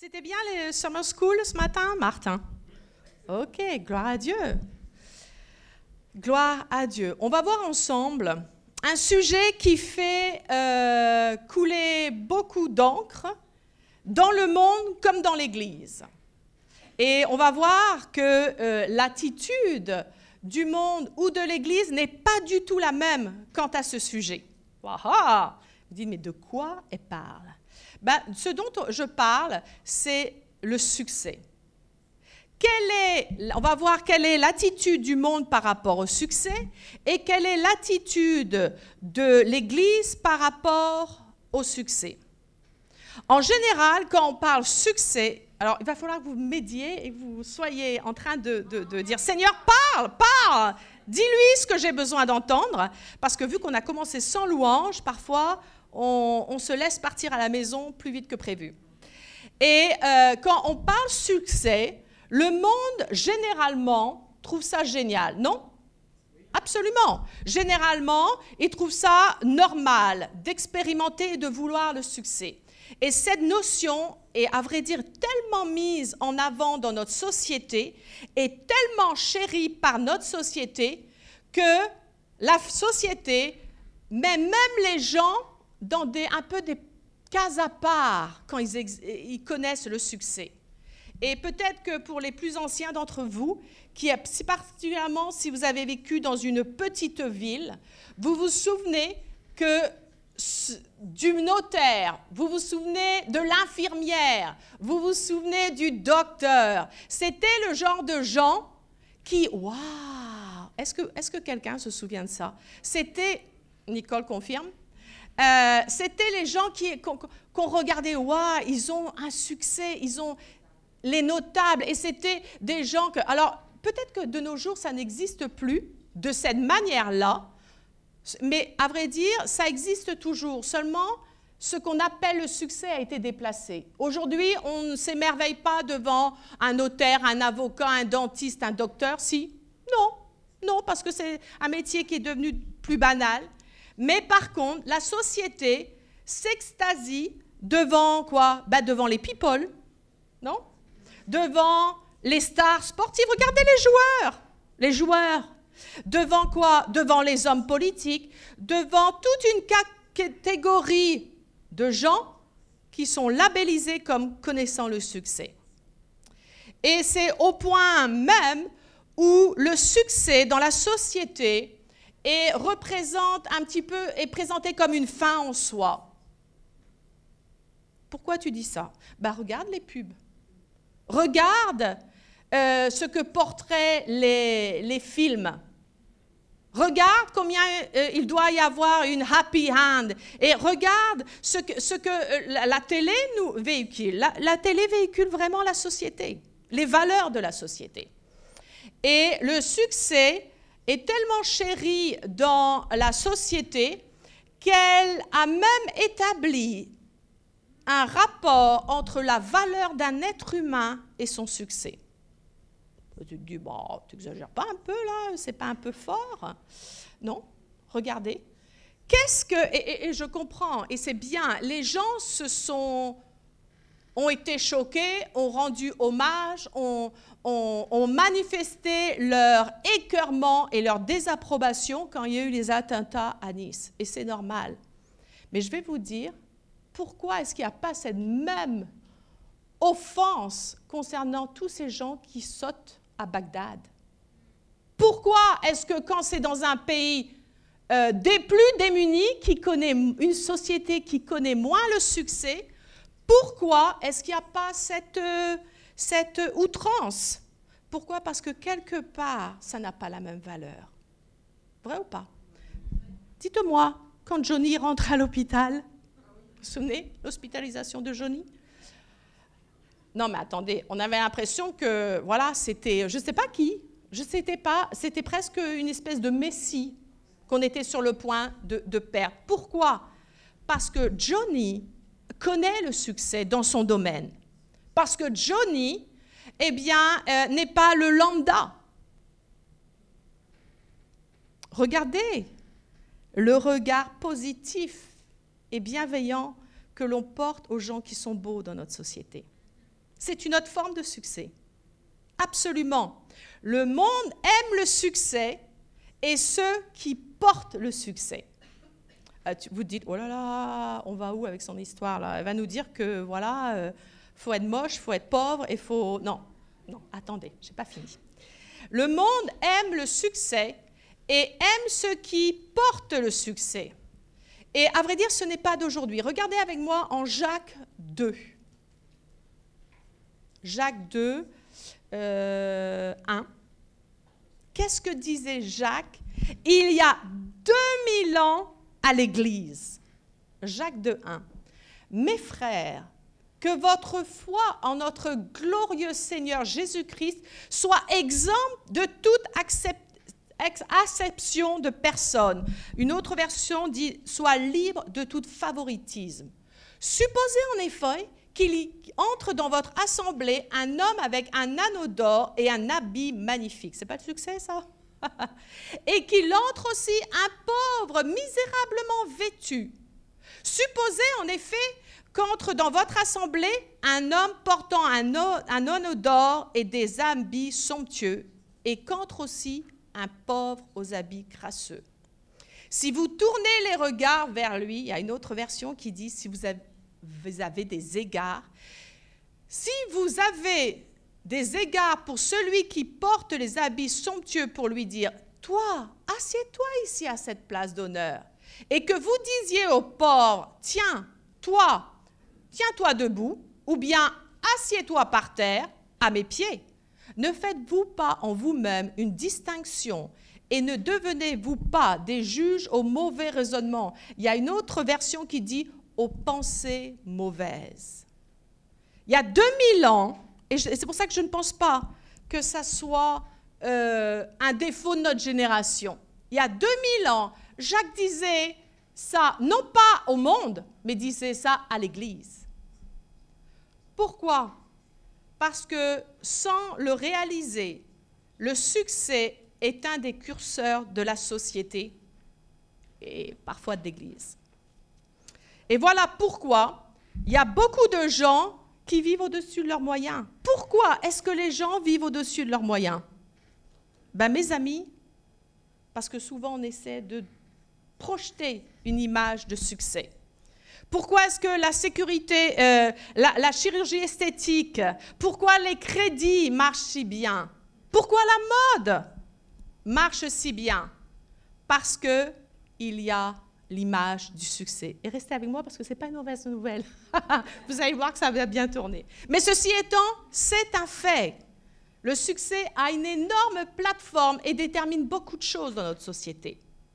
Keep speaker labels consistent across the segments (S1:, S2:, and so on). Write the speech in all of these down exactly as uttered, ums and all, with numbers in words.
S1: C'était bien les summer school ce matin, Martin? Ok, gloire à Dieu. Gloire à Dieu. On va voir ensemble un sujet qui fait euh, couler beaucoup d'encre dans le monde comme dans l'Église. Et on va voir que euh, l'attitude du monde ou de l'Église n'est pas du tout la même quant à ce sujet. Waouh! Vous dites, mais de quoi elle parle? Ben, ce dont je parle, c'est le succès. Quelle est, on va voir quelle est l'attitude du monde par rapport au succès et quelle est l'attitude de l'Église par rapport au succès. En général, quand on parle succès, alors il va falloir que vous médiez et que vous soyez en train de, de, de dire « Seigneur, parle, parle, dis-lui ce que j'ai besoin d'entendre » parce que vu qu'on a commencé sans louange, parfois on, on se laisse partir à la maison plus vite que prévu. Et euh, quand on parle succès, le monde généralement trouve ça génial, non ? Absolument. Généralement, il trouve ça normal d'expérimenter et de vouloir le succès. Et cette notion est, à vrai dire, tellement mise en avant dans notre société et tellement chérie par notre société que la société met même les gens dans des, un peu des cases à part quand ils, ex, ils connaissent le succès. Et peut-être que pour les plus anciens d'entre vous, qui, si particulièrement si vous avez vécu dans une petite ville, vous vous souvenez que du notaire, vous vous souvenez de l'infirmière, vous vous souvenez du docteur. C'était le genre de gens qui, waouh, est-ce que, est-ce que quelqu'un se souvient de ça? C'était, Nicole confirme, euh, c'était les gens qui, qu'on, qu'on regardait, waouh, ils ont un succès, ils ont les notables, et c'était des gens que, alors peut-être que de nos jours ça n'existe plus de cette manière-là, mais à vrai dire, ça existe toujours. Seulement, ce qu'on appelle le succès a été déplacé. Aujourd'hui, on ne s'émerveille pas devant un notaire, un avocat, un dentiste, un docteur, si? Non, non, parce que c'est un métier qui est devenu plus banal. Mais par contre, la société s'extasie devant quoi? Ben, devant les people, non? Devant les stars sportives. Regardez les joueurs, les joueurs. Devant quoi? Devant les hommes politiques, devant toute une catégorie de gens qui sont labellisés comme connaissant le succès. Et c'est au point même où le succès dans la société est, représente un petit peu, est présenté comme une fin en soi. Pourquoi tu dis ça? Ben, regarde les pubs. Regarde euh, ce que porteraient les, les films. Regarde combien euh, il doit y avoir une happy hand. Et regarde ce que, ce que euh, la, la télé nous véhicule. La, la télé véhicule vraiment la société, les valeurs de la société. Et le succès est tellement chéri dans la société qu'elle a même établi un rapport entre la valeur d'un être humain et son succès. Tu te dis, bon, tu n'exagères pas un peu là, c'est pas un peu fort? Non, regardez. Qu'est-ce que, et, et, et je comprends, et c'est bien, les gens se sont, ont été choqués, ont rendu hommage, ont, ont, ont manifesté leur écœurement et leur désapprobation quand il y a eu les attentats à Nice. Et c'est normal. Mais je vais vous dire, pourquoi est-ce qu'il n'y a pas cette même offense concernant tous ces gens qui sautent à Bagdad? Pourquoi est-ce que quand c'est dans un pays euh, des plus démunis, qui connaît une société qui connaît moins le succès, pourquoi est-ce qu'il n'y a pas cette, euh, cette outrance? Pourquoi? Parce que quelque part, ça n'a pas la même valeur. Vrai ou pas? Dites-moi, quand Johnny rentre à l'hôpital, vous vous souvenez, l'hospitalisation de Johnny? Non, mais attendez, on avait l'impression que, voilà, c'était, je ne sais pas qui, je ne sais pas, c'était presque une espèce de messie qu'on était sur le point de, de perdre. Pourquoi? Parce que Johnny connaît le succès dans son domaine. Parce que Johnny, eh bien, euh, n'est pas le lambda. Regardez le regard positif et bienveillant que l'on porte aux gens qui sont beaux dans notre société. C'est une autre forme de succès. Absolument. Le monde aime le succès et ceux qui portent le succès. Euh, tu, vous dites, oh là là, on va où avec son histoire là? Elle va nous dire que voilà, euh, faut être moche, faut être pauvre et faut... Non, non, attendez, j'ai pas fini. Le monde aime le succès et aime ceux qui portent le succès. Et à vrai dire, ce n'est pas d'aujourd'hui. Regardez avec moi en Jacques deux. Jacques deux, euh, un. Qu'est-ce que disait Jacques il y a deux mille ans à l'Église? Jacques deux, un. Mes frères, que votre foi en notre glorieux Seigneur Jésus-Christ soit exempte de toute acceptation acception de personne. Une autre version dit « soit libre de tout favoritisme ». Supposez en effet qu'il entre dans votre assemblée un homme avec un anneau d'or et un habit magnifique. C'est pas le succès, ça? Et qu'il entre aussi un pauvre misérablement vêtu. Supposez en effet qu'entre dans votre assemblée un homme portant un, un anneau d'or et des habits somptueux, et qu'entre aussi un pauvre aux habits crasseux. Si vous tournez les regards vers lui, il y a une autre version qui dit, si vous avez, vous avez des égards, si vous avez des égards pour celui qui porte les habits somptueux pour lui dire, toi, assieds-toi ici à cette place d'honneur, et que vous disiez au pauvre, tiens, toi, tiens-toi debout, ou bien assieds-toi par terre à mes pieds. Ne faites-vous pas en vous-même une distinction et ne devenez-vous pas des juges au mauvais raisonnement. Il y a une autre version qui dit aux pensées mauvaises. Il y a deux mille ans, et c'est pour ça que je ne pense pas que ça soit euh, un défaut de notre génération. Il y a deux mille ans, Jacques disait ça, non pas au monde, mais disait ça à l'Église. Pourquoi ? Parce que sans le réaliser, le succès est un des curseurs de la société et parfois de l'Église. Et voilà pourquoi il y a beaucoup de gens qui vivent au-dessus de leurs moyens. Pourquoi est-ce que les gens vivent au-dessus de leurs moyens? Ben, mes amis, parce que souvent on essaie de projeter une image de succès. Pourquoi est-ce que la sécurité, euh, la, la chirurgie esthétique, pourquoi les crédits marchent si bien? Pourquoi la mode marche si bien? Parce qu'il y a l'image du succès. Et restez avec moi parce que ce n'est pas une mauvaise nouvelle. Vous allez voir que ça va bien tourner. Mais ceci étant, c'est un fait. Le succès a une énorme plateforme et détermine beaucoup de choses dans notre société.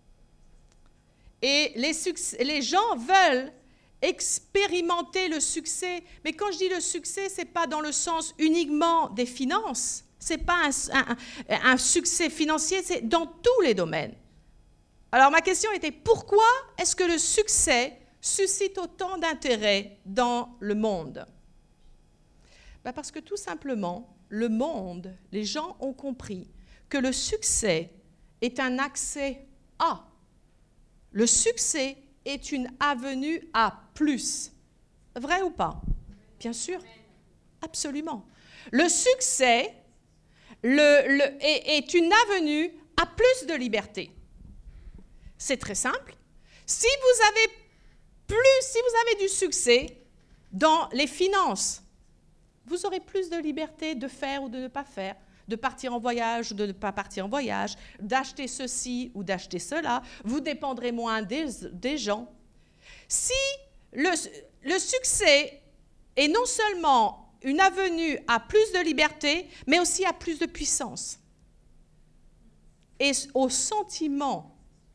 S1: Et les, succès, les gens veulent expérimenter le succès. Mais quand je dis le succès, ce n'est pas dans le sens uniquement des finances. Ce n'est pas un, un, un succès financier, c'est dans tous les domaines. Alors ma question était, pourquoi est-ce que le succès suscite autant d'intérêt dans le monde? Ben parce que tout simplement, le monde, les gens ont compris que le succès est un accès à. Le succès est une avenue à plus. Vrai ou pas? Bien sûr. Absolument. Le succès le, le, est, est une avenue à plus de liberté. C'est très simple. Si vous avez plus, si vous avez du succès dans les finances, vous aurez plus de liberté de faire ou de ne pas faire, de partir en voyage ou de ne pas partir en voyage, d'acheter ceci ou d'acheter cela. Vous dépendrez moins des, des gens. Si le, le succès est non seulement une avenue à plus de liberté, mais aussi à plus de puissance et au sentiment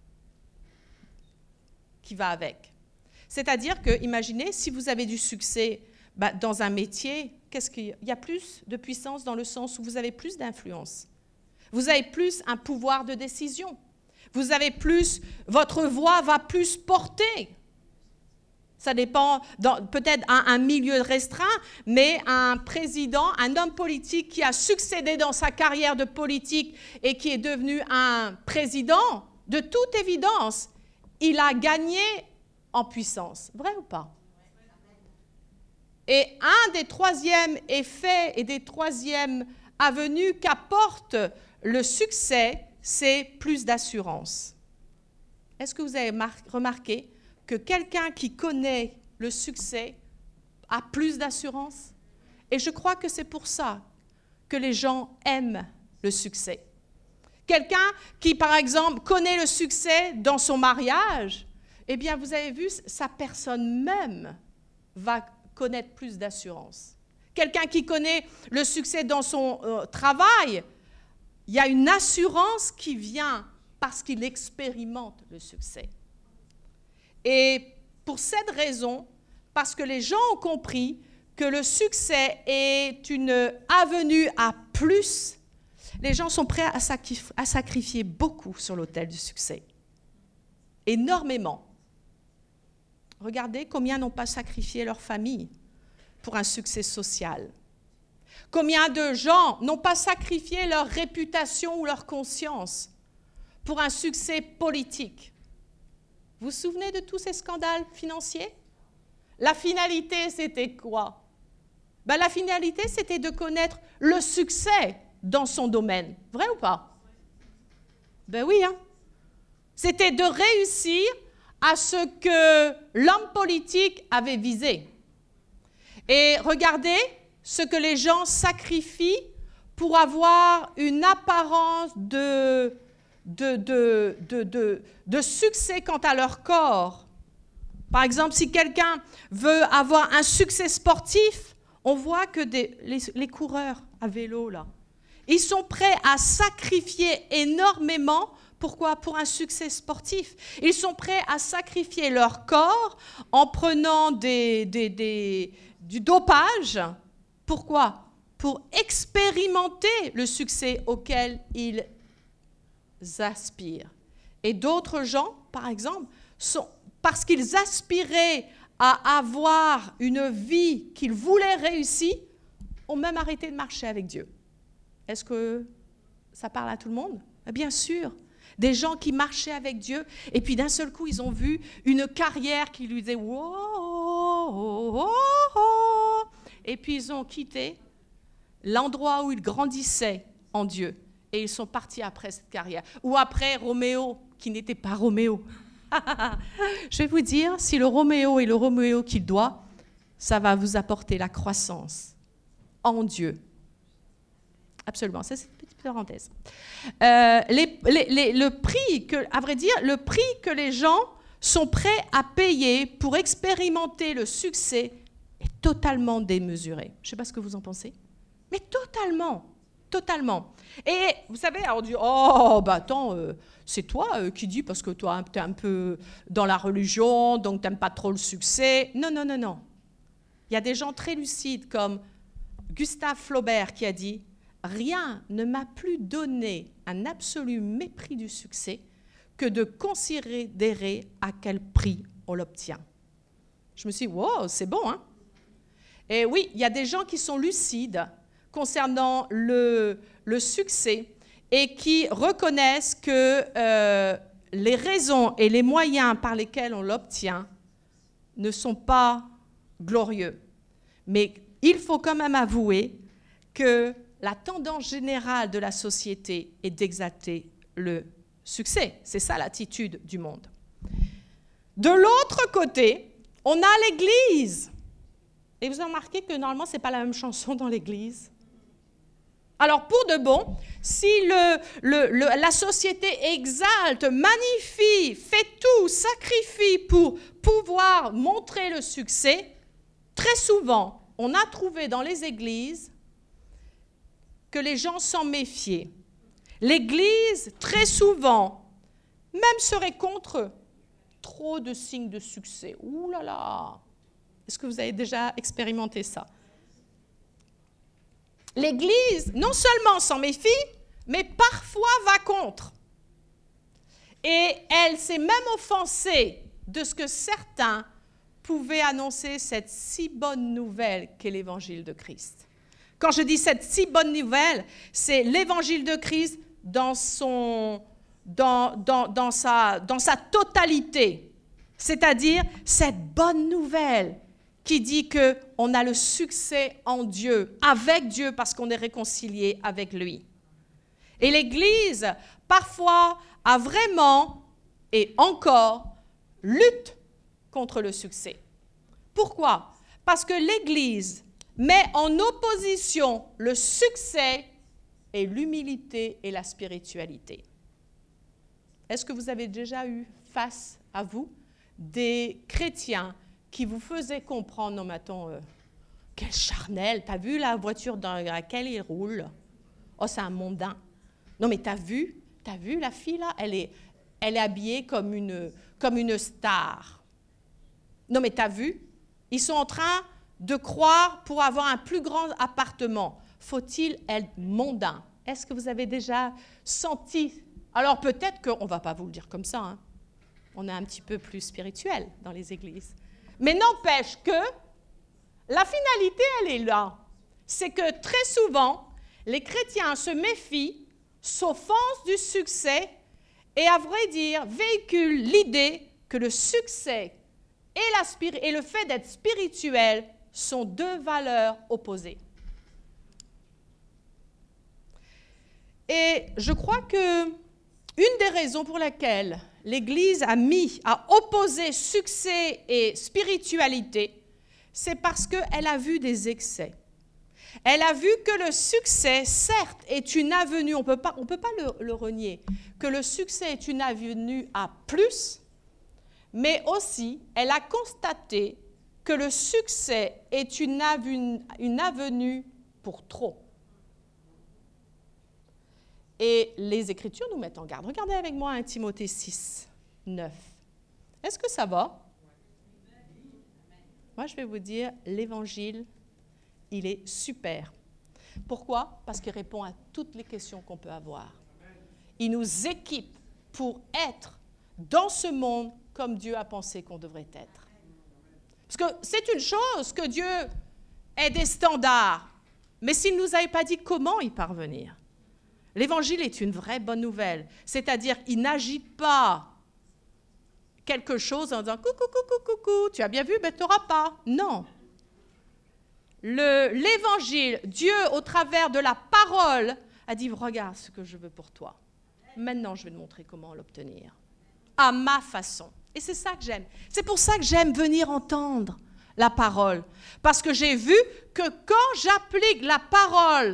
S1: qui va avec. C'est-à-dire que, imaginez, si vous avez du succès bah, dans un métier, qu'est-ce qu'il y a? Il y a plus de puissance dans le sens où vous avez plus d'influence. Vous avez plus un pouvoir de décision. Vous avez plus, votre voix va plus porter. Ça dépend, peut-être un, un milieu restreint, mais un président, un homme politique qui a succédé dans sa carrière de politique et qui est devenu un président, de toute évidence, il a gagné en puissance. Vrai ou pas? Et un des troisièmes effets et des troisièmes avenues qu'apporte le succès, c'est plus d'assurance. Est-ce que vous avez remarqué que quelqu'un qui connaît le succès a plus d'assurance? Et je crois que c'est pour ça que les gens aiment le succès. Quelqu'un qui, par exemple, connaît le succès dans son mariage, eh bien, vous avez vu, sa personne même va connaître plus d'assurance. Quelqu'un qui connaît le succès dans son euh, travail, il y a une assurance qui vient parce qu'il expérimente le succès. Et pour cette raison, parce que les gens ont compris que le succès est une avenue à plus, les gens sont prêts à, sacrif- à sacrifier beaucoup sur l'autel du succès. Énormément. Regardez combien n'ont pas sacrifié leur famille pour un succès social. Combien de gens n'ont pas sacrifié leur réputation ou leur conscience pour un succès politique. Vous vous souvenez de tous ces scandales financiers? La finalité, c'était quoi? Ben, la finalité, c'était de connaître le succès dans son domaine. Vrai ou pas? Ben oui, hein. C'était de réussir à ce que l'homme politique avait visé. Et regardez ce que les gens sacrifient pour avoir une apparence de, de, de, de, de, de succès quant à leur corps. Par exemple, si quelqu'un veut avoir un succès sportif, on voit que des, les, les coureurs à vélo, là, ils sont prêts à sacrifier énormément. Pourquoi? Pour un succès sportif. Ils sont prêts à sacrifier leur corps en prenant des, des, des, du dopage. Pourquoi? Pour expérimenter le succès auquel ils aspirent. Et d'autres gens, par exemple, sont, parce qu'ils aspiraient à avoir une vie qu'ils voulaient réussir, ont même arrêté de marcher avec Dieu. Est-ce que ça parle à tout le monde? Bien sûr. Des gens qui marchaient avec Dieu, et puis d'un seul coup, ils ont vu une carrière qui lui disait « wow, oh, oh, oh ». Et puis ils ont quitté l'endroit où ils grandissaient en Dieu, et ils sont partis après cette carrière. Ou après Roméo, qui n'était pas Roméo. Je vais vous dire, si le Roméo est le Roméo qu'il doit, ça va vous apporter la croissance en Dieu. Absolument, ça c'est une petite parenthèse. Euh, les, les, les, le prix, que, à vrai dire, le prix que les gens sont prêts à payer pour expérimenter le succès est totalement démesuré. Je ne sais pas ce que vous en pensez, mais totalement, totalement. Et vous savez, alors on dit, oh, bah attends, euh, c'est toi euh, qui dis, parce que toi, tu es un peu dans la religion, donc tu n'aimes pas trop le succès. Non, non, non, non. Il y a des gens très lucides comme Gustave Flaubert qui a dit, rien ne m'a plus donné un absolu mépris du succès que de considérer à quel prix on l'obtient. Je me suis dit, wow, c'est bon, hein? Et oui, il y a des gens qui sont lucides concernant le, le succès et qui reconnaissent que euh, les raisons et les moyens par lesquels on l'obtient ne sont pas glorieux. Mais il faut quand même avouer que la tendance générale de la société est d'exalter le succès. C'est ça l'attitude du monde. De l'autre côté, on a l'Église. Et vous avez remarqué que normalement, ce n'est pas la même chanson dans l'Église. Alors, pour de bon, si le, le, le, la société exalte, magnifie, fait tout, sacrifie pour pouvoir montrer le succès, très souvent, on a trouvé dans les églises que les gens s'en méfiaient. L'Église, très souvent, même serait contre trop de signes de succès. Ouh là là! Est-ce que vous avez déjà expérimenté ça? L'Église, non seulement s'en méfie, mais parfois va contre. Et elle s'est même offensée de ce que certains pouvaient annoncer cette si bonne nouvelle qu'est l'Évangile de Christ. Quand je dis cette si bonne nouvelle, c'est l'Évangile de Christ dans, son, dans, dans, dans, sa, dans sa totalité. C'est-à-dire cette bonne nouvelle qui dit qu'on a le succès en Dieu, avec Dieu, parce qu'on est réconcilié avec lui. Et l'Église, parfois, a vraiment, et encore, lutte contre le succès. Pourquoi? Parce que l'Église met en opposition le succès et l'humilité et la spiritualité. Est-ce que vous avez déjà eu face à vous des chrétiens qui vous faisaient comprendre, non mais attends, euh, quel charnel, t'as vu la voiture dans laquelle il roule? Oh, c'est un mondain. Non mais t'as vu, t'as vu la fille là, elle est, elle est habillée comme une, comme une star. Non mais t'as vu, ils sont en train de croire pour avoir un plus grand appartement. Faut-il être mondain? Est-ce que vous avez déjà senti? Alors peut-être qu'on ne va pas vous le dire comme ça, hein. On est un petit peu plus spirituel dans les églises. Mais n'empêche que la finalité, elle est là. C'est que très souvent, les chrétiens se méfient, s'offensent du succès et, à vrai dire, véhiculent l'idée que le succès et, la spiri- et le fait d'être spirituel sont deux valeurs opposées. Et je crois que une des raisons pour lesquelles l'Église a mis à opposer succès et spiritualité, c'est parce qu'elle a vu des excès. Elle a vu que le succès, certes, est une avenue, on peut pas, on peut pas le, le renier, que le succès est une avenue à plus, mais aussi, elle a constaté que le succès est une avenue, une avenue pour trop. Et les Écritures nous mettent en garde. Regardez avec moi un Timothée six, neuf. Est-ce que ça va? Moi, je vais vous dire, l'Évangile, il est super. Pourquoi? Parce qu'il répond à toutes les questions qu'on peut avoir. Il nous équipe pour être dans ce monde comme Dieu a pensé qu'on devrait être. Parce que c'est une chose que Dieu ait des standards, mais s'il ne nous avait pas dit comment y parvenir. L'Évangile est une vraie bonne nouvelle, c'est-à-dire qu'il n'agite pas quelque chose en disant « coucou, coucou, coucou, tu as bien vu, mais tu n'auras pas ». Non. Le, L'Évangile, Dieu, au travers de la parole, a dit « regarde ce que je veux pour toi. Maintenant, je vais te montrer comment l'obtenir. À ma façon ». Et c'est ça que j'aime. C'est pour ça que j'aime venir entendre la parole. Parce que j'ai vu que quand j'applique la parole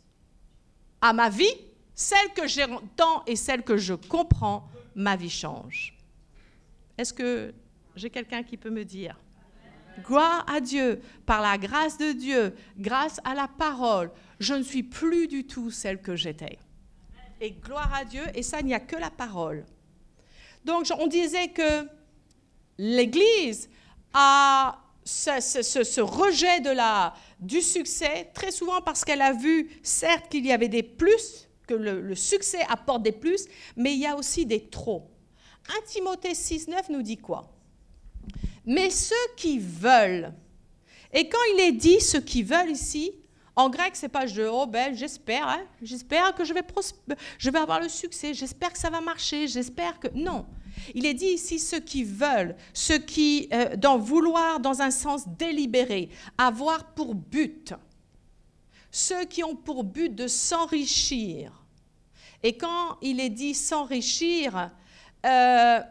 S1: à ma vie, celle que j'entends et celle que je comprends, ma vie change. Est-ce que j'ai quelqu'un qui peut me dire? Gloire à Dieu, par la grâce de Dieu, grâce à la parole, je ne suis plus du tout celle que j'étais. Et gloire à Dieu, et ça, il n'y a que la parole. Donc, on disait que l'Église a ce, ce, ce rejet de la, du succès, très souvent parce qu'elle a vu, certes, qu'il y avait des plus, que le, le succès apporte des plus, mais il y a aussi des trop. un Timothée six, neuf nous dit quoi? Mais ceux qui veulent, et quand il est dit ceux qui veulent ici, en grec, c'est pas je, oh ben, j'espère, hein, j'espère que je vais, prosper, je vais avoir le succès, j'espère que ça va marcher, j'espère que... Non, il est dit ici ceux qui veulent, ceux qui, euh, dans vouloir dans un sens délibéré, avoir pour but, ceux qui ont pour but de s'enrichir. Et quand il est dit s'enrichir, euh,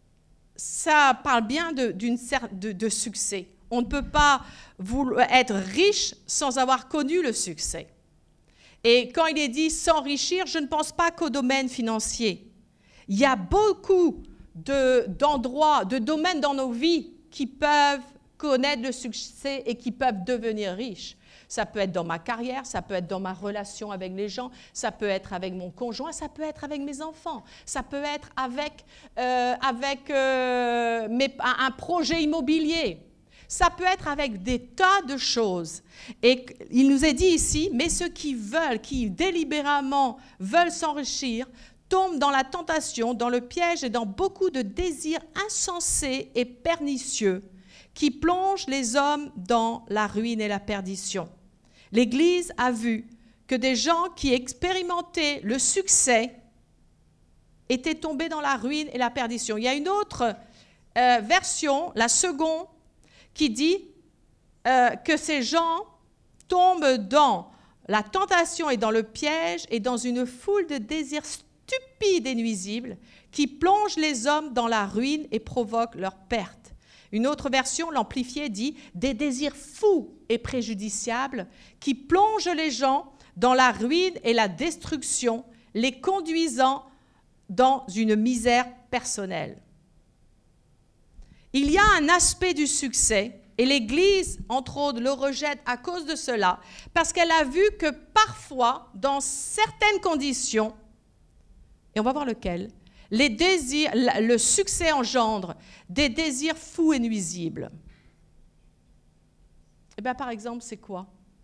S1: ça parle bien de, d'une, de, de succès. On ne peut pas vouloir être riche sans avoir connu le succès. Et quand il est dit s'enrichir, je ne pense pas qu'au domaine financier. Il y a beaucoup de, d'endroits, de domaines dans nos vies qui peuvent connaître le succès et qui peuvent devenir riches. Ça peut être dans ma carrière, ça peut être dans ma relation avec les gens, ça peut être avec mon conjoint, ça peut être avec mes enfants, ça peut être avec, euh, avec euh, mes, un projet immobilier. Ça peut être avec des tas de choses. Et il nous est dit ici, mais ceux qui veulent, qui délibérément veulent s'enrichir, tombent dans la tentation, dans le piège et dans beaucoup de désirs insensés et pernicieux qui plongent les hommes dans la ruine et la perdition. L'Église a vu que des gens qui expérimentaient le succès étaient tombés dans la ruine et la perdition. Il y a une autre euh, version, la seconde, qui dit euh, que ces gens tombent dans la tentation et dans le piège et dans une foule de désirs stupides et nuisibles qui plongent les hommes dans la ruine et provoquent leur perte. Une autre version, l'amplifiée, dit « des désirs fous et préjudiciables qui plongent les gens dans la ruine et la destruction, les conduisant dans une misère personnelle. » Il y a un aspect du succès, et l'Église, entre autres, le rejette à cause de cela, parce qu'elle a vu que parfois, dans certaines conditions, et on va voir lequel, les désirs, le succès engendre des désirs fous et nuisibles. Eh bien, par exemple, c'est quoi?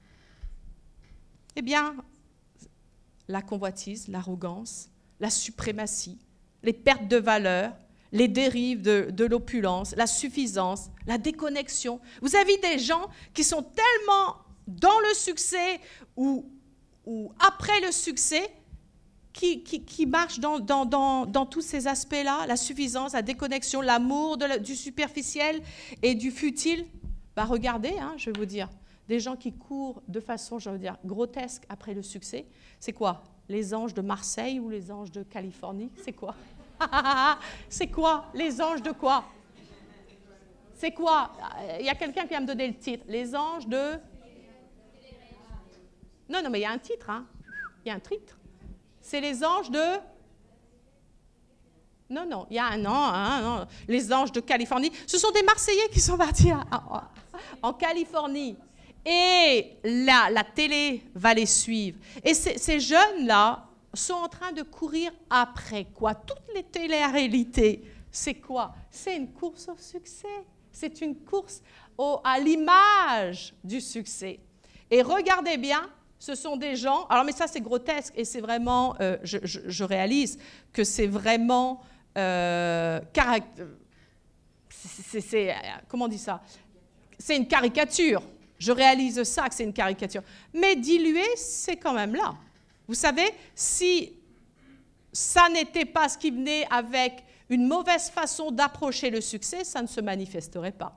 S1: Eh bien, la convoitise, l'arrogance, la suprématie, les pertes de valeur, les dérives de, de l'opulence, la suffisance, la déconnexion. Vous avez des gens qui sont tellement dans le succès ou, ou après le succès qui, qui, qui marchent dans, dans, dans, dans tous ces aspects-là, la suffisance, la déconnexion, l'amour de la, du superficiel et du futile. Bah, regardez, hein, je vais vous dire, des gens qui courent de façon, je veux dire, grotesque après le succès. C'est quoi? Les anges de Marseille ou les anges de Californie? C'est quoi? C'est quoi? Les anges de quoi? C'est quoi? Il y a quelqu'un qui va me donner le titre. Les anges de... Non, non, mais il y a un titre. Hein. Il y a un titre. C'est les anges de... Non, non, il y a un an, hein, non. Les anges de Californie. Ce sont des Marseillais qui sont partis à, à, en Californie. Et la, la télé va les suivre. Et ces, ces jeunes-là sont en train de courir après quoi? Toutes les télé-réalités, c'est quoi? C'est une course au succès. C'est une course au, à l'image du succès. Et regardez bien, ce sont des gens... Alors, mais ça, c'est grotesque et c'est vraiment... Euh, je, je, je réalise que c'est vraiment... Euh, c'est, c'est, comment on dit ça? C'est une caricature. Je réalise ça, que c'est une caricature. Mais dilué, c'est quand même là. Vous savez, si ça n'était pas ce qui venait avec une mauvaise façon d'approcher le succès, ça ne se manifesterait pas.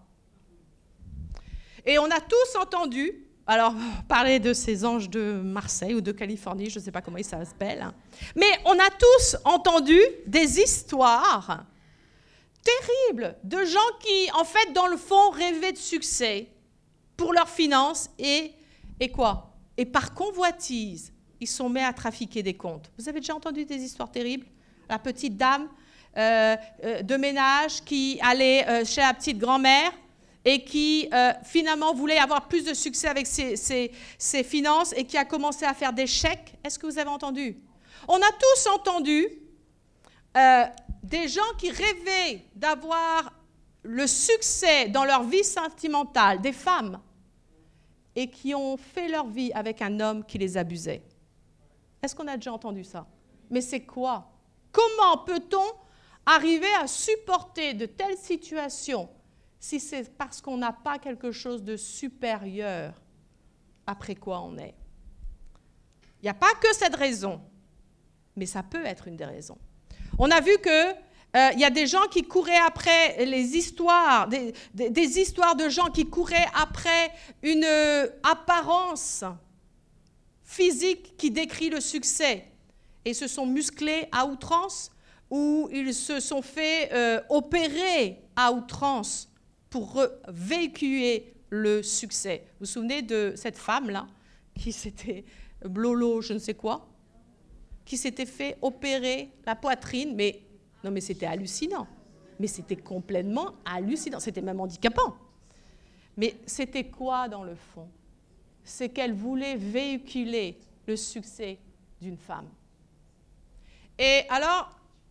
S1: Et on a tous entendu, alors parler de ces anges de Marseille ou de Californie, je ne sais pas comment ils s'appellent, hein, mais on a tous entendu des histoires terribles de gens qui, en fait, dans le fond, rêvaient de succès pour leurs finances et, et quoi? Et par convoitise, ils sont mis à trafiquer des comptes. Vous avez déjà entendu des histoires terribles? La petite dame euh, euh, de ménage qui allait euh, chez la petite grand-mère et qui euh, finalement voulait avoir plus de succès avec ses, ses, ses finances et qui a commencé à faire des chèques. Est-ce que vous avez entendu? On a tous entendu euh, des gens qui rêvaient d'avoir le succès dans leur vie sentimentale, des femmes, et qui ont fait leur vie avec un homme qui les abusait. Est-ce qu'on a déjà entendu ça? Mais c'est quoi? Comment peut-on arriver à supporter de telles situations si c'est parce qu'on n'a pas quelque chose de supérieur après quoi on est? Il n'y a pas que cette raison, mais ça peut être une des raisons. On a vu que euh, il y a des gens qui couraient après les histoires, des, des, des histoires de gens qui couraient après une euh, apparence physique qui décrit le succès et se sont musclés à outrance ou ils se sont fait euh, opérer à outrance pour véhiculer le succès. Vous vous souvenez de cette femme-là qui s'était, Blolo, je ne sais quoi, qui s'était fait opérer la poitrine, mais non mais c'était hallucinant, mais c'était complètement hallucinant, c'était même handicapant. Mais c'était quoi dans le fond? C'est qu'elle voulait véhiculer le succès d'une femme. Et alors,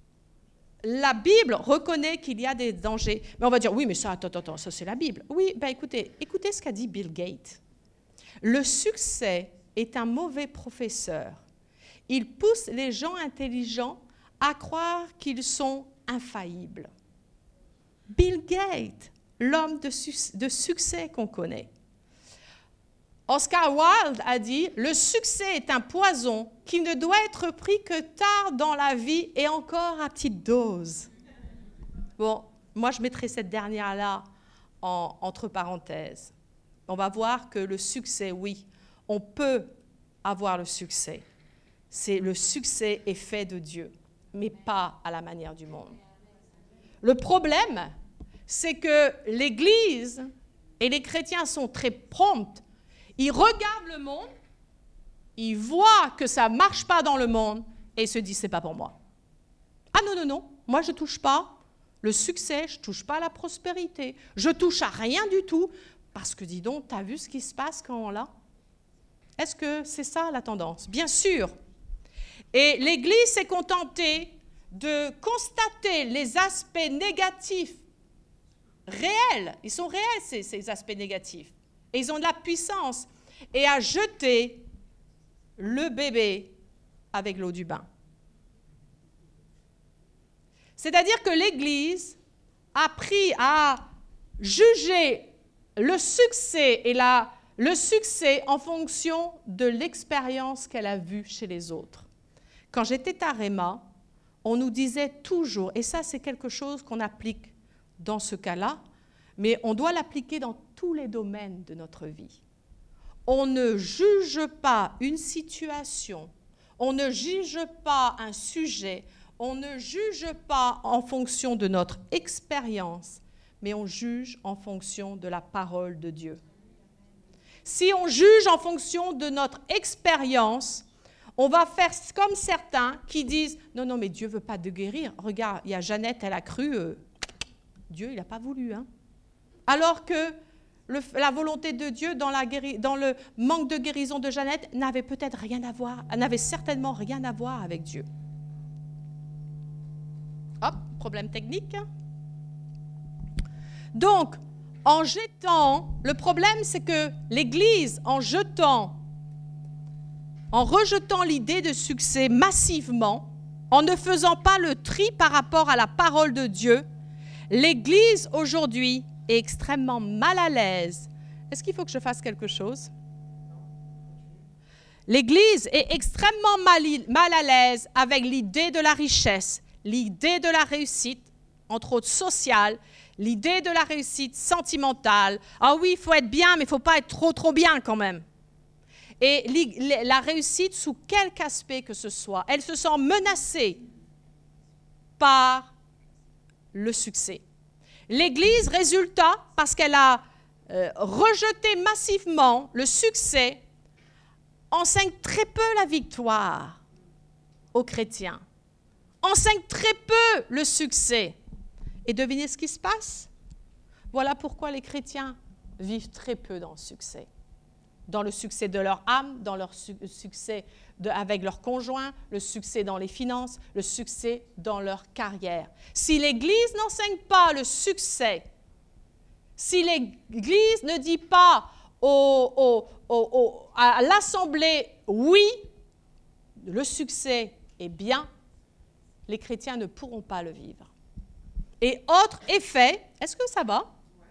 S1: la Bible reconnaît qu'il y a des dangers. Mais on va dire, oui, mais ça, attends, attends, ça c'est la Bible. Oui, ben écoutez, écoutez ce qu'a dit Bill Gates. Le succès est un mauvais professeur. Il pousse les gens intelligents à croire qu'ils sont infaillibles. Bill Gates, l'homme de, su- de succès qu'on connaît. Oscar Wilde a dit « Le succès est un poison qui ne doit être pris que tard dans la vie et encore à petite dose. » Bon, moi je mettrai cette dernière-là en, entre parenthèses. On va voir que le succès, oui, on peut avoir le succès. C'est le succès est fait de Dieu, mais pas à la manière du monde. Le problème, c'est que l'Église et les chrétiens sont très prompts. Ils regardent le monde, ils voient que ça ne marche pas dans le monde et ils se disent, c'est pas pour moi. Ah non, non, non, moi je ne touche pas le succès, je ne touche pas la prospérité, je ne touche à rien du tout, parce que dis donc, tu as vu ce qui se passe quand on l'a? Est-ce que c'est ça la tendance? Bien sûr. Et l'Église s'est contentée de constater les aspects négatifs réels. Ils sont réels, ces, ces aspects négatifs. Et ils ont de la puissance. Et a jeté le bébé avec l'eau du bain. C'est-à-dire que l'Église a appris à juger le succès et la, le succès en fonction de l'expérience qu'elle a vue chez les autres. Quand j'étais à Réma, on nous disait toujours, et ça c'est quelque chose qu'on applique dans ce cas-là, mais on doit l'appliquer dans tous les domaines de notre vie. On ne juge pas une situation, on ne juge pas un sujet, on ne juge pas en fonction de notre expérience, mais on juge en fonction de la parole de Dieu. Si on juge en fonction de notre expérience, on va faire comme certains qui disent « Non, non, mais Dieu ne veut pas te guérir. Regarde, il y a Jeannette, elle a cru, euh, Dieu, il n'a pas voulu. Hein. » Alors que le, la volonté de Dieu dans, la guéri, dans le manque de guérison de Jeannette n'avait peut-être rien à voir, n'avait certainement rien à voir avec Dieu. Hop, problème technique. Donc, en jetant, le problème c'est que l'Église, en jetant, en rejetant l'idée de succès massivement, en ne faisant pas le tri par rapport à la parole de Dieu, l'Église aujourd'hui est extrêmement mal à l'aise. Est-ce qu'il faut que je fasse quelque chose? L'Église est extrêmement mal, mal à l'aise avec l'idée de la richesse, l'idée de la réussite, entre autres sociale, l'idée de la réussite sentimentale. Ah oui, il faut être bien, mais il ne faut pas être trop, trop bien quand même. Et la réussite, sous quelque aspect que ce soit, elle se sent menacée par le succès. L'Église, résultat, parce qu'elle a euh, rejeté massivement le succès, enseigne très peu la victoire aux chrétiens, enseigne très peu le succès. Et devinez ce qui se passe? Voilà pourquoi les chrétiens vivent très peu dans le succès. Dans le succès de leur âme, dans leur su succès de, avec leur conjoint, le succès dans les finances, le succès dans leur carrière. Si l'Église n'enseigne pas le succès, si l'Église ne dit pas au, au, au, au, à l'Assemblée « oui, le succès est bien », les chrétiens ne pourront pas le vivre. Et autre effet, est-ce que ça va?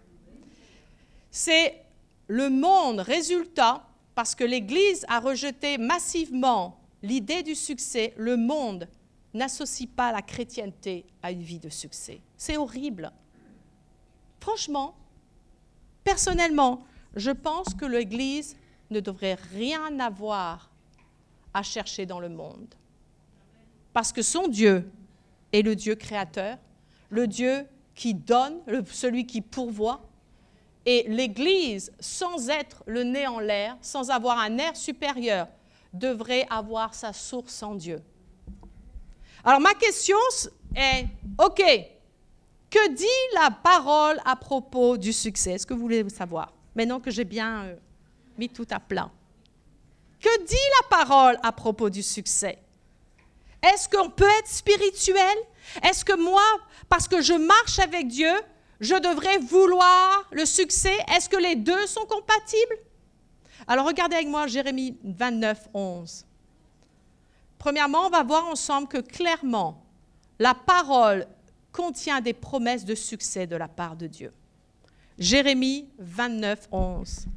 S1: C'est le monde, résultat, parce que l'Église a rejeté massivement l'idée du succès, le monde n'associe pas la chrétienté à une vie de succès. C'est horrible. Franchement, personnellement, je pense que l'Église ne devrait rien avoir à chercher dans le monde. Parce que son Dieu est le Dieu créateur, le Dieu qui donne, le, celui qui pourvoit. Et l'Église, sans être le nez en l'air, sans avoir un air supérieur, devrait avoir sa source en Dieu. Alors ma question est, ok, que dit la parole à propos du succès? Est-ce que vous voulez savoir? Maintenant que j'ai bien euh, mis tout à plat. Que dit la parole à propos du succès? Est-ce qu'on peut être spirituel? Est-ce que moi, parce que je marche avec Dieu, je devrais vouloir le succès? Est-ce que les deux sont compatibles? Alors regardez avec moi Jérémie vingt-neuf, onze. Premièrement, on va voir ensemble que clairement, la parole contient des promesses de succès de la part de Dieu. Jérémie vingt-neuf, onze.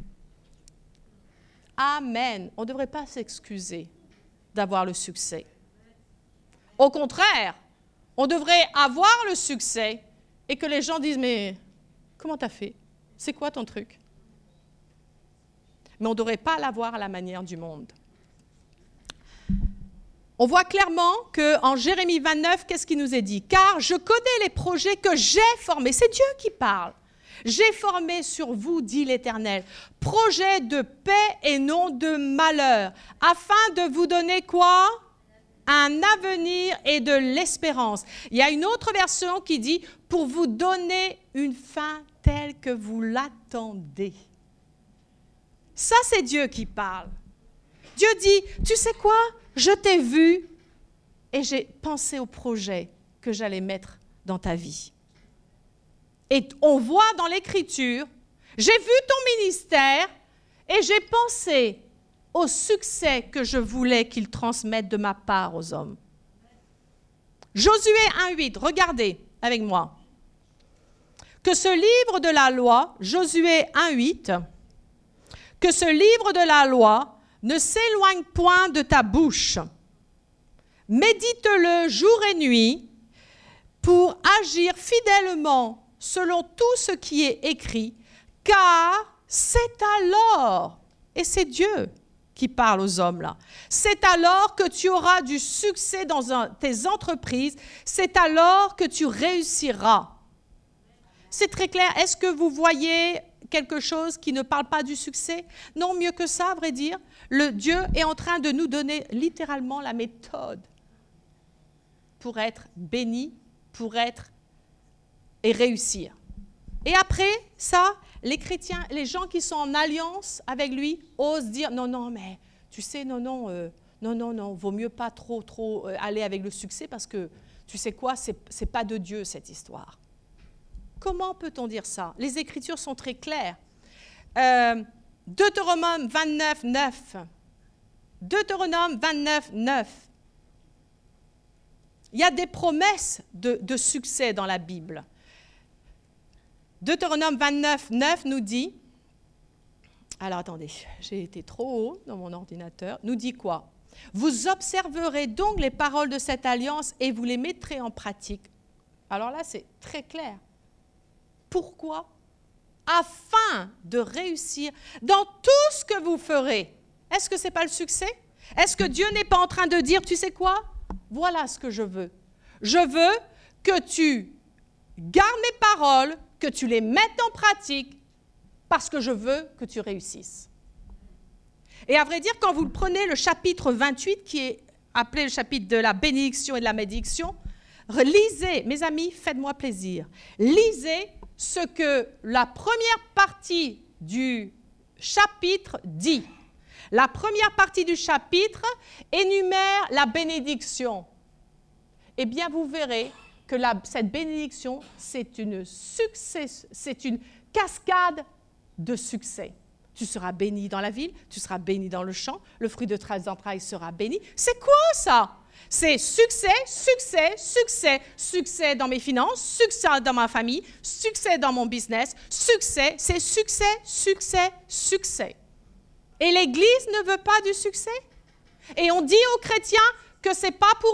S1: Amen. On ne devrait pas s'excuser d'avoir le succès. Au contraire, on devrait avoir le succès et que les gens disent « Mais comment t'as fait? C'est quoi ton truc ?» mais on ne devrait pas l'avoir à la manière du monde. On voit clairement qu'en Jérémie vingt-neuf, qu'est-ce qui nous est dit? Car je connais les projets que j'ai formés. C'est Dieu qui parle. J'ai formé sur vous, dit l'Éternel, projet de paix et non de malheur, afin de vous donner quoi? Un avenir et de l'espérance. Il y a une autre version qui dit, pour vous donner une fin telle que vous l'attendez. Ça, c'est Dieu qui parle. Dieu dit, tu sais quoi? Je t'ai vu et j'ai pensé au projet que j'allais mettre dans ta vie. Et on voit dans l'Écriture, j'ai vu ton ministère et j'ai pensé au succès que je voulais qu'il transmette de ma part aux hommes. Josué un huit, regardez avec moi. Que ce livre de la loi, Josué un huit, que ce livre de la loi ne s'éloigne point de ta bouche. Médite-le jour et nuit pour agir fidèlement selon tout ce qui est écrit, car c'est alors, et c'est Dieu qui parle aux hommes là, c'est alors que tu auras du succès dans un, tes entreprises, c'est alors que tu réussiras. C'est très clair. Est-ce que vous voyez quelque chose qui ne parle pas du succès? Non, mieux que ça, à vrai dire. Le Dieu est en train de nous donner littéralement la méthode pour être béni, pour être et réussir. Et après ça, les chrétiens, les gens qui sont en alliance avec lui osent dire non, non, mais tu sais, non, non, euh, non, non, non, vaut mieux pas trop, trop euh, aller avec le succès parce que tu sais quoi, c'est, c'est pas de Dieu cette histoire. Comment peut-on dire ça? Les Écritures sont très claires. Euh, Deutéronome vingt-neuf, neuf. Deutéronome vingt-neuf, neuf. Il y a des promesses de, de succès dans la Bible. Deutéronome vingt-neuf, neuf nous dit, alors attendez, j'ai été trop haut dans mon ordinateur, nous dit quoi? Vous observerez donc les paroles de cette alliance et vous les mettrez en pratique. Alors là, c'est très clair. Pourquoi? Afin de réussir dans tout ce que vous ferez. Est-ce que ce n'est pas le succès? Est-ce que Dieu n'est pas en train de dire, tu sais quoi? Voilà ce que je veux. Je veux que tu gardes mes paroles, que tu les mettes en pratique, parce que je veux que tu réussisses. Et à vrai dire, quand vous prenez le chapitre vingt-huit, qui est appelé le chapitre de la bénédiction et de la malédiction, lisez, mes amis, faites-moi plaisir, lisez ce que la première partie du chapitre dit. La première partie du chapitre énumère la bénédiction. Eh bien, vous verrez que la, cette bénédiction, c'est une, succès, c'est une cascade de succès. Tu seras béni dans la ville, tu seras béni dans le champ, le fruit de tes entrailles sera béni. C'est quoi ça? C'est succès, succès, succès, succès dans mes finances, succès dans ma famille, succès dans mon business, succès, c'est succès, succès, succès. Et l'Église ne veut pas du succès? Et on dit aux chrétiens que ce n'est pas pour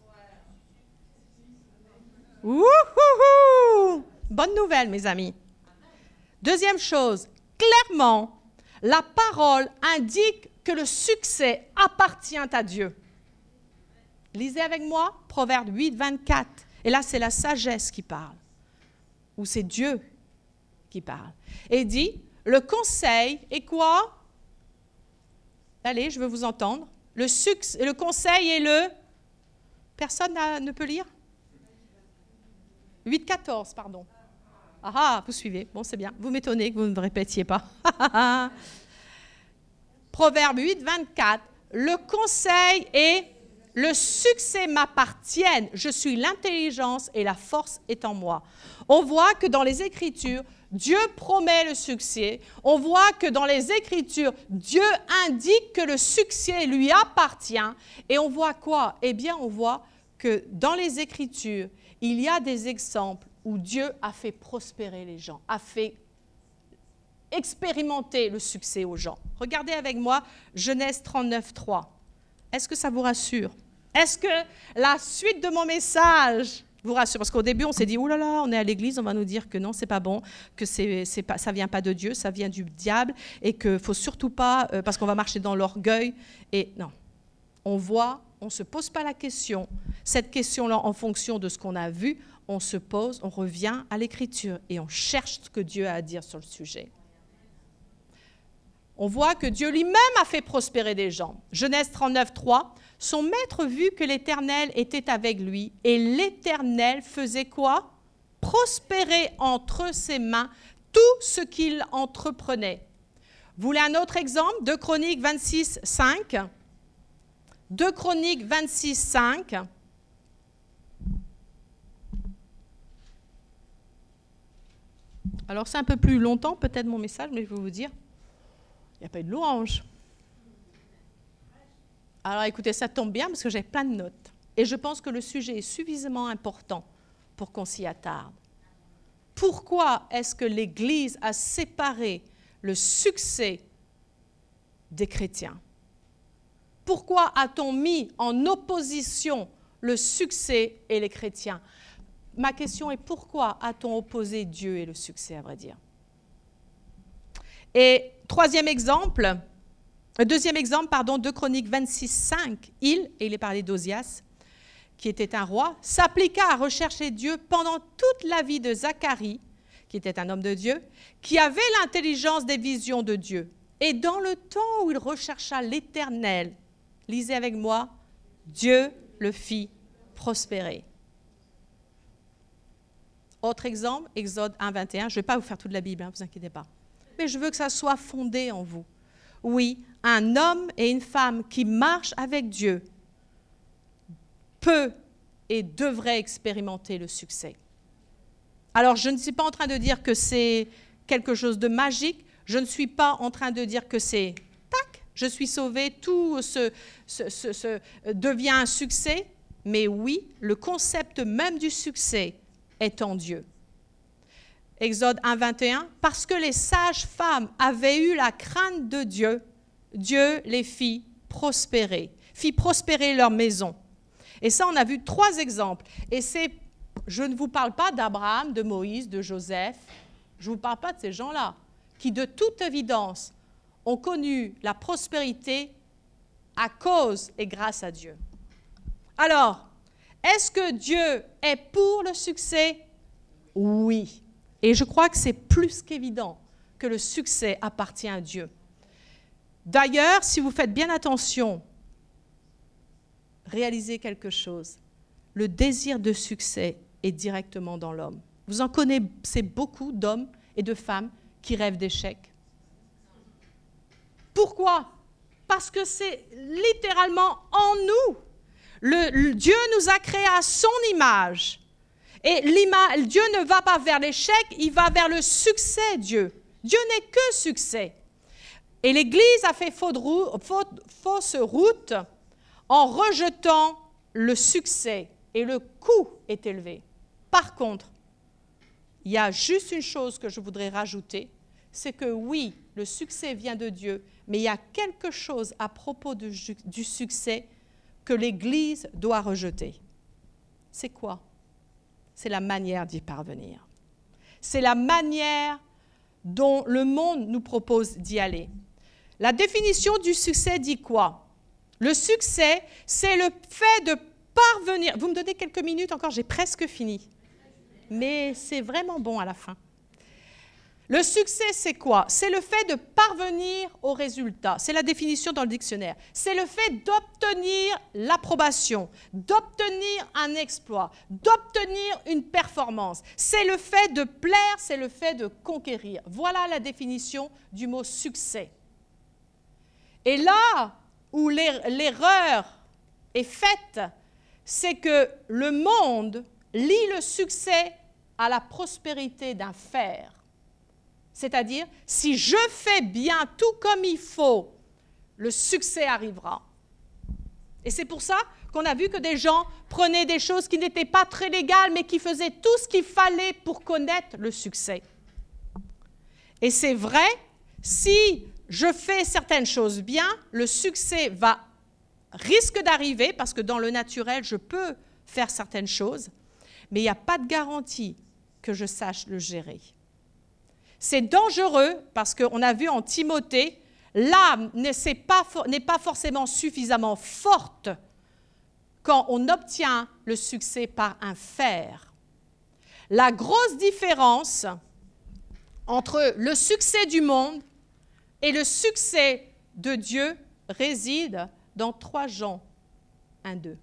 S1: eux? Wouhouhou! Bonne nouvelle, mes amis. Deuxième chose, clairement, la parole indique que le succès appartient à Dieu. Lisez avec moi Proverbe huit, vingt-quatre. Et là, c'est la sagesse qui parle. Ou c'est Dieu qui parle. Et il dit, le conseil est quoi? Allez, je veux vous entendre. Le, succès, le conseil est le... Personne n'a, ne peut lire? huit, quatorze, pardon. Ah ah, vous suivez. Bon, c'est bien. Vous m'étonnez que vous ne me répétiez pas. Proverbe huit, vingt-quatre. Le conseil est... Le succès m'appartienne, je suis l'intelligence et la force est en moi. On voit que dans les Écritures, Dieu promet le succès. On voit que dans les Écritures, Dieu indique que le succès lui appartient. Et on voit quoi? Eh bien, on voit que dans les Écritures, il y a des exemples où Dieu a fait prospérer les gens, a fait expérimenter le succès aux gens. Regardez avec moi Genèse trente-neuf, trois. Est-ce que ça vous rassure? Est-ce que la suite de mon message vous rassure, parce qu'au début, on s'est dit, oh là là, on est à l'église, on va nous dire que non, c'est pas bon, que c'est, c'est pas, ça vient pas de Dieu, ça vient du diable, et qu'il faut surtout pas, euh, parce qu'on va marcher dans l'orgueil. Et non, on voit, on ne se pose pas la question. Cette question-là, en fonction de ce qu'on a vu, on se pose, on revient à l'Écriture et on cherche ce que Dieu a à dire sur le sujet. On voit que Dieu lui-même a fait prospérer des gens. Genèse trente-neuf, trois. Son maître vit que l'Éternel était avec lui et l'Éternel faisait quoi? Prospérer entre ses mains tout ce qu'il entreprenait. Vous voulez un autre exemple? deux Chroniques vingt-six, cinq. deux Chroniques vingt-six, cinq. Alors c'est un peu plus longtemps peut-être mon message, mais je vais vous dire, il n'y a pas eu de louange. Alors écoutez, ça tombe bien parce que j'ai plein de notes. Et je pense que le sujet est suffisamment important pour qu'on s'y attarde. Pourquoi est-ce que l'Église a séparé le succès des chrétiens? Pourquoi a-t-on mis en opposition le succès et les chrétiens? Ma question est pourquoi a-t-on opposé Dieu et le succès, à vrai dire? Et troisième exemple, deuxième exemple, pardon, deux Chroniques vingt-six, cinq, il, et il est parlé d'Osias, qui était un roi, s'appliqua à rechercher Dieu pendant toute la vie de Zacharie, qui était un homme de Dieu, qui avait l'intelligence des visions de Dieu. Et dans le temps où il rechercha l'Éternel, lisez avec moi, Dieu le fit prospérer. Autre exemple, Exode un, vingt et un. Je ne vais pas vous faire toute la Bible, ne hein, vous inquiétez pas. Mais je veux que ça soit fondé en vous. Oui, un homme et une femme qui marchent avec Dieu peut et devrait expérimenter le succès. Alors, je ne suis pas en train de dire que c'est quelque chose de magique. Je ne suis pas en train de dire que c'est tac, je suis sauvé, tout ce, ce, ce, ce devient un succès. Mais oui, le concept même du succès est en Dieu. Exode un, vingt et un, parce que les sages femmes avaient eu la crainte de Dieu, Dieu les fit prospérer, fit prospérer leur maison. Et ça, on a vu trois exemples. Et c'est, je ne vous parle pas d'Abraham, de Moïse, de Joseph, je ne vous parle pas de ces gens-là, qui de toute évidence ont connu la prospérité à cause et grâce à Dieu. Alors, est-ce que Dieu est pour le succès? Oui. Et je crois que c'est plus qu'évident que le succès appartient à Dieu. D'ailleurs, si vous faites bien attention, réalisez quelque chose. Le désir de succès est directement dans l'homme. Vous en connaissez beaucoup d'hommes et de femmes qui rêvent d'échecs. Pourquoi? Parce que c'est littéralement en nous. Le, le, Dieu nous a créés à son image. Et Dieu ne va pas vers l'échec, il va vers le succès, Dieu. Dieu n'est que succès. Et l'Église a fait fausse route en rejetant le succès. Et le coût est élevé. Par contre, il y a juste une chose que je voudrais rajouter, c'est que oui, le succès vient de Dieu, mais il y a quelque chose à propos de, du succès que l'Église doit rejeter. C'est quoi? C'est la manière d'y parvenir. C'est la manière dont le monde nous propose d'y aller. La définition du succès dit quoi? Le succès, c'est le fait de parvenir. Vous me donnez quelques minutes encore, j'ai presque fini. Mais c'est vraiment bon à la fin. Le succès, c'est quoi? C'est le fait de parvenir au résultat. C'est la définition dans le dictionnaire. C'est le fait d'obtenir l'approbation, d'obtenir un exploit, d'obtenir une performance. C'est le fait de plaire, c'est le fait de conquérir. Voilà la définition du mot succès. Et là où l'erreur est faite, c'est que le monde lie le succès à la prospérité d'un faire. C'est-à-dire, si je fais bien tout comme il faut, le succès arrivera. Et c'est pour ça qu'on a vu que des gens prenaient des choses qui n'étaient pas très légales, mais qui faisaient tout ce qu'il fallait pour connaître le succès. Et c'est vrai, si je fais certaines choses bien, le succès va, risque d'arriver, parce que dans le naturel, je peux faire certaines choses. mais il n'y a pas de garantie que je sache le gérer. C'est dangereux parce qu'on a vu en Timothée, l'âme n'est pas, n'est pas forcément suffisamment forte quand on obtient le succès par un faire. La grosse différence entre le succès du monde et le succès de Dieu réside dans trois Jean un deux.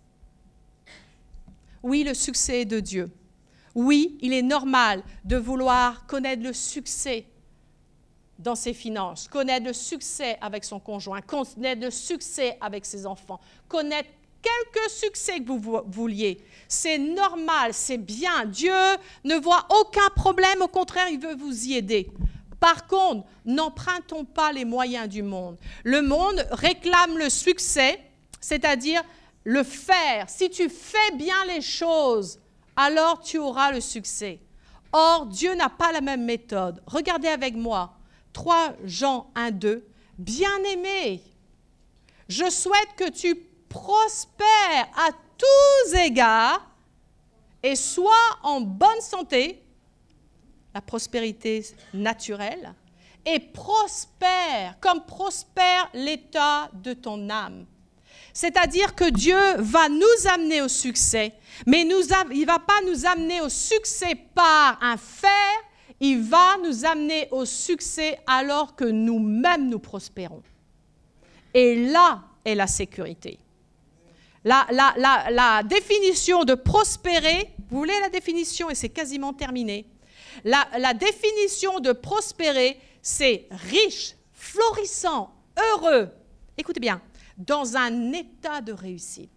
S1: Oui, le succès est de Dieu. Oui, il est normal de vouloir connaître le succès dans ses finances, connaître le succès avec son conjoint, connaître le succès avec ses enfants, connaître quelque succès que vous vouliez. C'est normal, c'est bien. Dieu ne voit aucun problème, au contraire, il veut vous y aider. Par contre, n'empruntons pas les moyens du monde. Le monde réclame le succès, c'est-à-dire le faire. Si tu fais bien les choses, alors tu auras le succès. Or, Dieu n'a pas la même méthode. Regardez avec moi, trois Jean un deux. Bien-aimé, je souhaite que tu prospères à tous égards et sois en bonne santé, la prospérité naturelle, et prospère, comme prospère l'état de ton âme. C'est-à-dire que Dieu va nous amener au succès, mais nous, il ne va pas nous amener au succès par un faire, il va nous amener au succès alors que nous-mêmes nous prospérons. Et là est la sécurité. La, la, la, la définition de prospérer, vous voulez la définition et c'est quasiment terminé. La, la définition de prospérer, c'est riche, florissant, heureux. Écoutez bien, dans un état de réussite.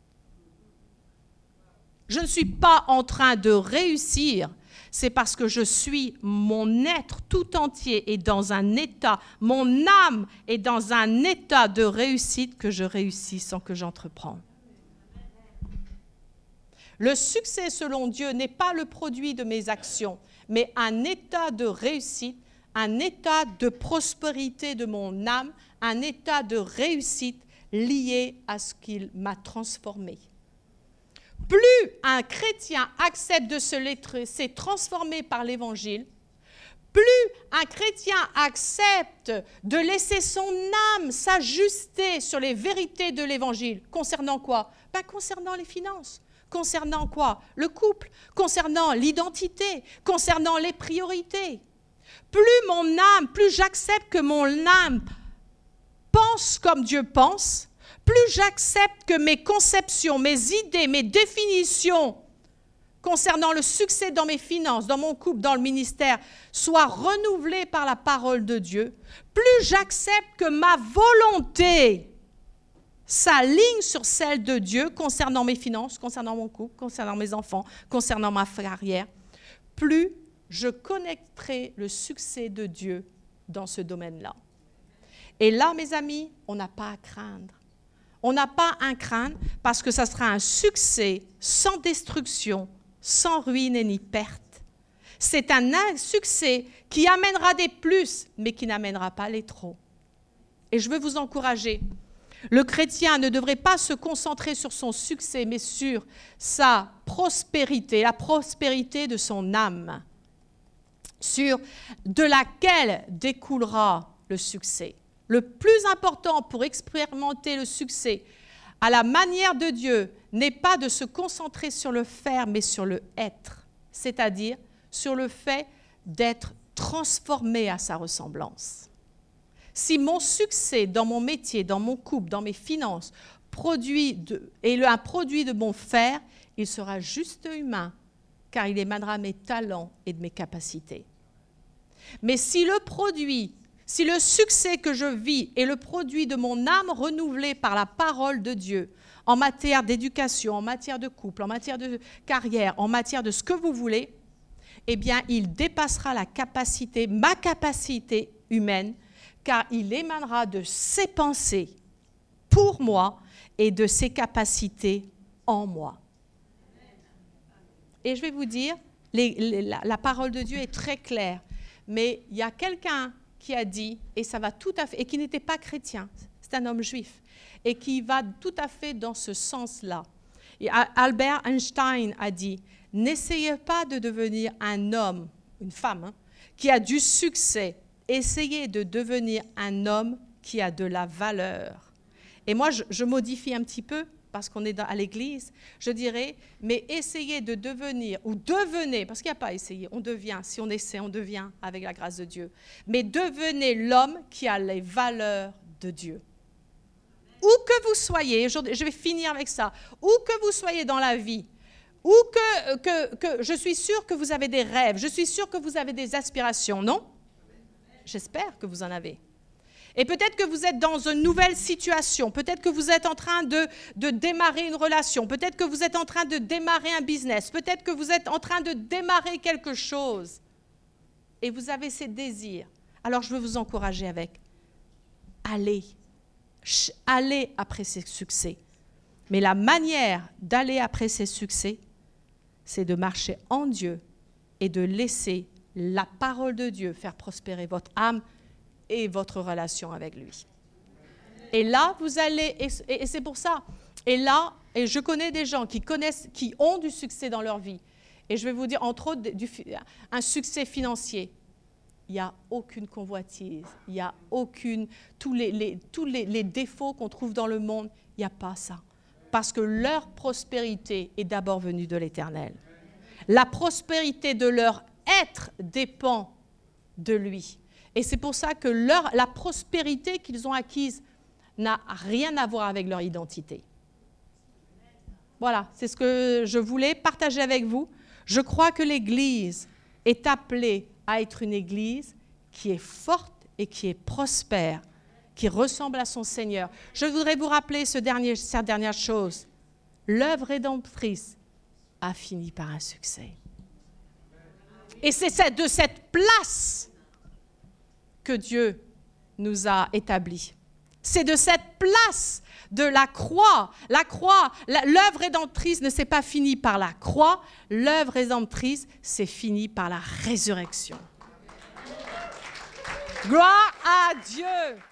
S1: Je ne suis pas en train de réussir, c'est parce que je suis, mon être tout entier est dans un état, mon âme est dans un état de réussite que je réussis sans que j'entreprends. Le succès selon Dieu n'est pas le produit de mes actions, mais un état de réussite, un état de prospérité de mon âme, un état de réussite lié à ce qu'il m'a transformé. Plus un chrétien accepte de se laisser transformer par l'Évangile, plus un chrétien accepte de laisser son âme s'ajuster sur les vérités de l'Évangile. Concernant quoi? Ben, concernant les finances. Concernant quoi? Le couple. Concernant l'identité. Concernant les priorités. Plus mon âme, plus j'accepte que mon âme pense comme Dieu pense, plus j'accepte que mes conceptions, mes idées, mes définitions concernant le succès dans mes finances, dans mon couple, dans le ministère, soient renouvelées par la parole de Dieu, plus j'accepte que ma volonté s'aligne sur celle de Dieu concernant mes finances, concernant mon couple, concernant mes enfants, concernant ma carrière, plus je connecterai le succès de Dieu dans ce domaine-là. Et là, mes amis, on n'a pas à craindre. On n'a pas à craindre parce que ça sera un succès sans destruction, sans ruine ni perte. C'est un succès qui amènera des plus, mais qui n'amènera pas les trop. Et je veux vous encourager. Le chrétien ne devrait pas se concentrer sur son succès, mais sur sa prospérité, la prospérité de son âme, sur de laquelle découlera le succès. Le plus important pour expérimenter le succès à la manière de Dieu n'est pas de se concentrer sur le faire, mais sur le être, c'est-à-dire sur le fait d'être transformé à sa ressemblance. Si mon succès dans mon métier, dans mon couple, dans mes finances produit de, est un produit de mon faire, il sera juste humain, car il émanera de mes talents et de mes capacités. Mais si le produit Si le succès que je vis est le produit de mon âme renouvelée par la parole de Dieu, en matière d'éducation, en matière de couple, en matière de carrière, en matière de ce que vous voulez, eh bien, il dépassera la capacité, ma capacité humaine, car il émanera de ses pensées pour moi et de ses capacités en moi. Et je vais vous dire, les, les, la, la parole de Dieu est très claire, mais il y a quelqu'un qui a dit, et ça va tout à fait, et qui n'était pas chrétien, c'est un homme juif, et qui va tout à fait dans ce sens-là. Albert Einstein a dit, n'essayez pas de devenir un homme, une femme, hein, qui a du succès. Essayez de devenir un homme qui a de la valeur. Et moi, je, je modifie un petit peu, parce qu'on est dans, à l'église, je dirais, mais essayez de devenir, ou devenez, parce qu'il n'y a pas à essayer, on devient, si on essaie, on devient avec la grâce de Dieu. Mais devenez l'homme qui a les valeurs de Dieu. Où que vous soyez, je vais finir avec ça, où que vous soyez dans la vie, où que, que, que je suis sûre que vous avez des rêves, je suis sûre que vous avez des aspirations, non? J'espère que vous en avez. Et peut-être que vous êtes dans une nouvelle situation, peut-être que vous êtes en train de, de démarrer une relation, peut-être que vous êtes en train de démarrer un business, peut-être que vous êtes en train de démarrer quelque chose et vous avez ces désirs. Alors je veux vous encourager avec, allez, allez après ces succès. Mais la manière d'aller après ces succès, c'est de marcher en Dieu et de laisser la parole de Dieu faire prospérer votre âme et votre relation avec lui. Et là, vous allez, et, et c'est pour ça, et là, et je connais des gens qui connaissent, qui ont du succès dans leur vie, et je vais vous dire, entre autres, du, un succès financier. Il n'y a aucune convoitise, il n'y a aucune, tous les, les, tous les, les défauts qu'on trouve dans le monde, il n'y a pas ça. Parce que leur prospérité est d'abord venue de l'Éternel. La prospérité de leur être dépend de lui. Et c'est pour ça que leur, la prospérité qu'ils ont acquise n'a rien à voir avec leur identité. Voilà, c'est ce que je voulais partager avec vous. Je crois que l'Église est appelée à être une Église qui est forte et qui est prospère, qui ressemble à son Seigneur. Je voudrais vous rappeler ce dernier, cette dernière chose. L'œuvre rédemptrice a fini par un succès. Et c'est de cette place que Dieu nous a établis. C'est de cette place de la croix. La croix, l'œuvre rédemptrice ne s'est pas finie par la croix. L'œuvre rédemptrice s'est finie par la résurrection. Gloire à Dieu.